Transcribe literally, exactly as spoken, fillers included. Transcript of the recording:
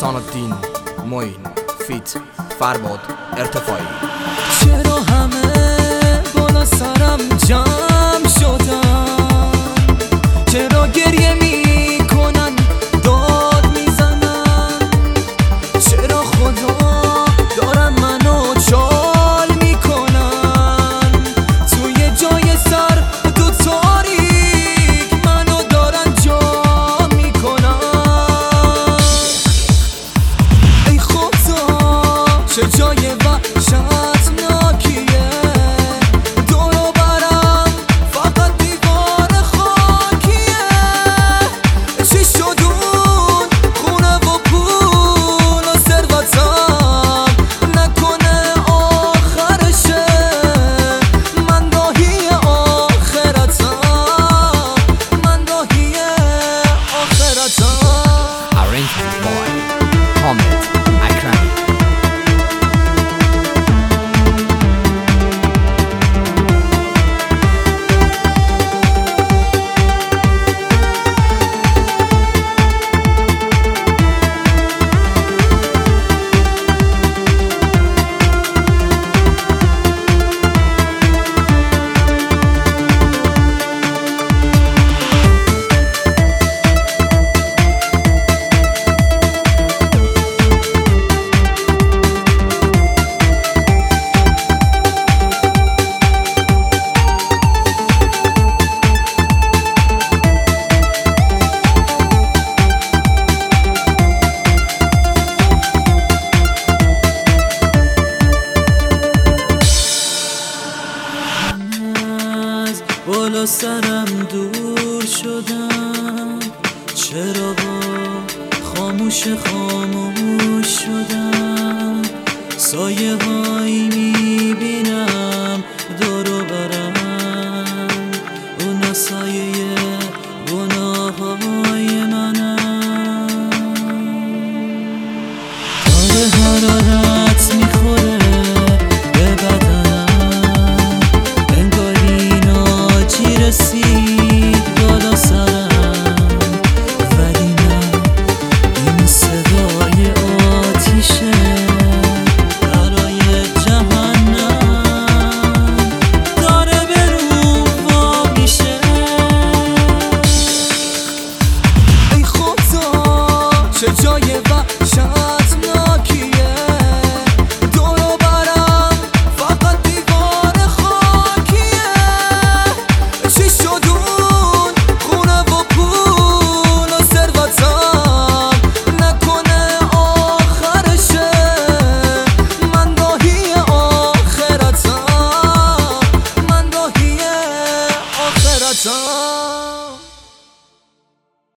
ریحان الدین معین فیت فرباد ارتفاعی. چرا همه بالا سرم جمع شدن؟ چرا گریه میکنن داد میزنن؟ چرا خدا دارن منو چال میکنن؟ توی جای سر تو تاریک منو دارن جا میکنن. ای خدا چه جای وحشتناکیه، دور و برم فقط دیوار خاکیه. چی شد اون خونه و پول و ثروتم؟ نکنه آخرشه من راهی آخرتم، من راهی آخرتم. Arrangement by Hamid Akrami. بالا سرم دور شدم، چرا خاموش خاموش شدم؟ سایه هایی میبینم